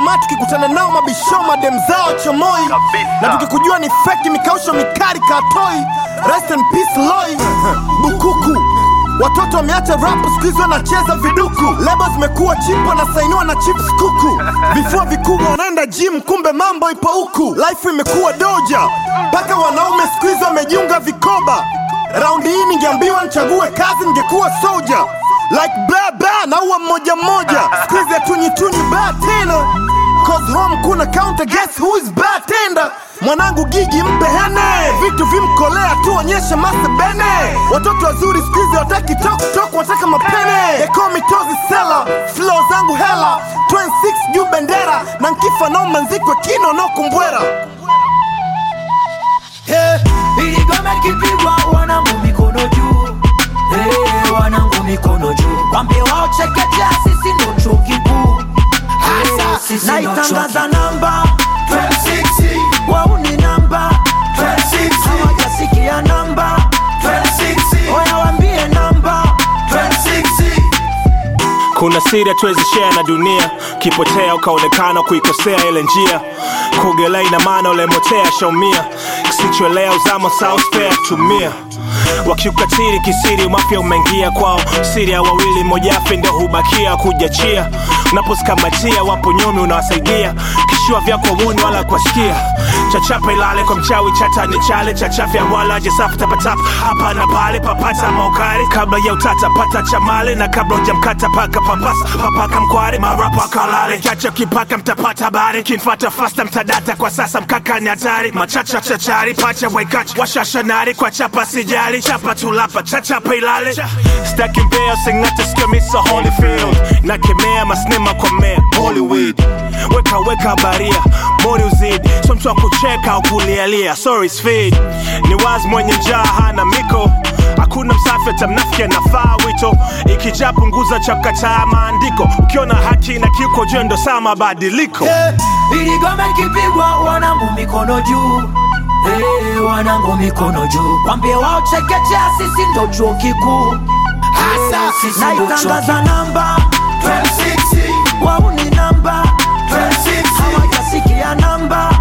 jamaa tukikutana nao mabisho madem zao chomoi. Na tukikujua ni fake mikausho mikari katoi. Rest in peace Loi. Bukuku watoto wameacha rap squeeze wanacheza viduku. Lebo zimekuwa chipo na sainiwa na chips kuku. Vifua vikubwa wanaenda gym kumbe mambo ipo huku. Life imekuwa doja mpaka wanaume squeeze wamejiunga vikoba. Raundi hii ningeambiwa nichague kazi ningekuwa soldier. Like blah blah na uwa mmoja mmoja. Squeeze ya tunyi bad tena. Cause home kuna counter guess who is bad tender. Mwanangu gigi mpe hene. Vitu vimkolea tuonyeshe masa bene. Watoto wazuri squeeze wataki talk wataka mapene. They call me Tozi Sela. Flow zangu hela 26 juu bendera. Na nkifa nao manzikwe kino no kumbwera. Ili gome kipigwa wanangu mikono juu. Wanangu mikono juu. Wambie wao chekecha sisi ndo chuo kikuu. Naitangaza namba 1260. Wao ni namba 1260. Hawajasikia namba 1260. Oya wambie namba 1260. Kuna siri tuwezi share na dunia. Kipotea ukaonekana kuikosea ile njia. Kugelea ina maana ulemotea shaumia. Kisichoelea uzama south fair tumia. Wakiukatiri kisiri mafia umengia kwao. Siri ya wawili moja afe ndio hubakia kujachia. Unaposikamatia wapo nyomi unawasaidia. Kishua vyako woni wala kuwasikia. Chachapa ilale kwa mchawi chata ni chale. Chachafya wala jesafu tapatafu. Hapa na pale papata maukari. Kabla ya utata pata chamale. Na kabla ujamkata paka papasa. Papaka mkwari marapa kalale. Chacha kipaka mtapata habari. Kinfata fasta mtadata kwa sasa mkaka ni hatari. Machacha chachari pacha waikachi. Washashanari kwa chapa sijari. Chapa tulapa chachapa ilale. Stacking bell singata skemisa Holyfield. Na kemea masnema kwa mea Hollywood. Weka baria mori uzidi. So mtu wa kucheka au kulialia. Sorry speed. Ni wazi mwenye njaa hana miko. Hakuna msafi atamnafiki anafaa wito. Ikijaa punguza chakataa maandiko. Ukiona haki na kiuko jendo saa mabadiliko. Ili gome kipigwa wanangu mikono juu. Wanangu mikono juu. Wambie wao chekecha sisi ndo chuo kikuu. Naitangaza namba 1260. Wao ni namba 1260. Hawajasikia namba